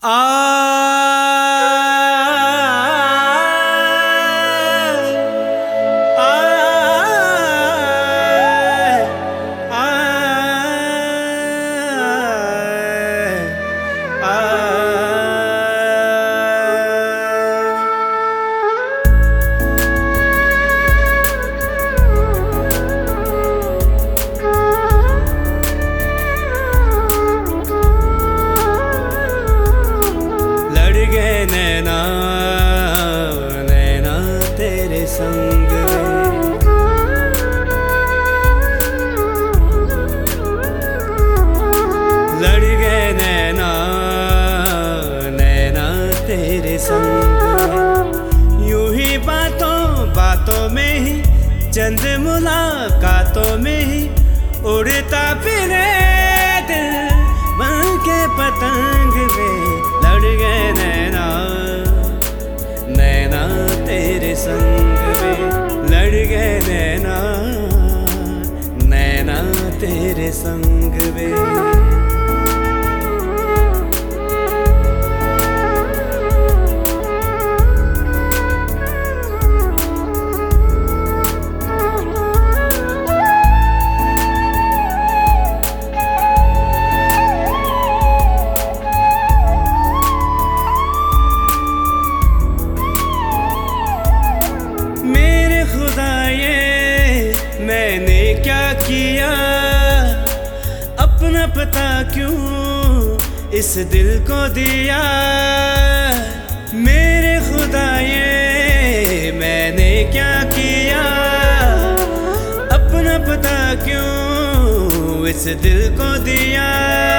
संग लड़ गए नैना नैना तेरे संग। यूं ही बातों बातों में ही चंद मुलाकातों में ही उड़ता फिरे दिल बन के पतंग में। लड़ गए नैना नैना तेरे संग में। लड़ गए नैना नैना तेरे संग में। मैंने क्या किया अपना पता क्यों इस दिल को दिया। मेरे खुदा ये मैंने क्या किया अपना पता क्यों इस दिल को दिया।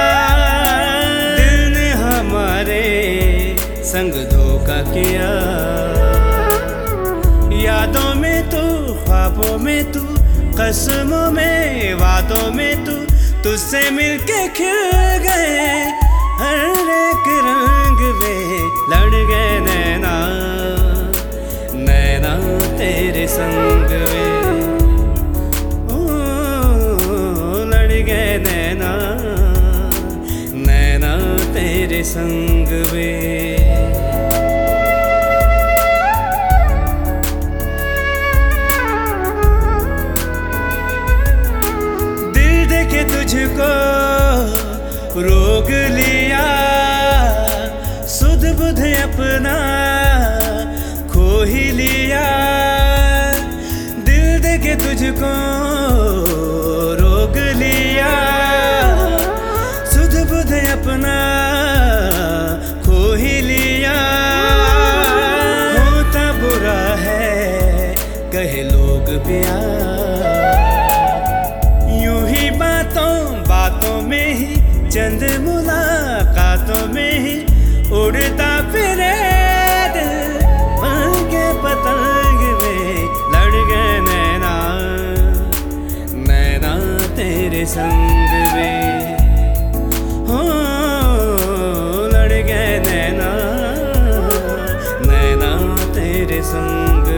दिल ने हमारे संग धोखा किया। यादों में तू ख्वाबों में तू कसमों में वादों में तू तुझसे मिलके खिल गए हर एक रंग में। लड़ गए नैना नैना तेरे संग में। ओ लड़ गए नैना नैना तेरे संग में। तुझको रोग लिया सुध बुध अपना खो ही लिया। दिल दे के तुझको रोग लिया सुध बुध अपना खो ही लिया। होता बुरा है कहे लोग प्यार। बातों में ही चंद मुलाकातों में ही उड़ता फिरे दिल बन के पतंग में। लड़ गए नैना नैना तेरे संग में। हो लड़ गए नैना नैना तेरे संग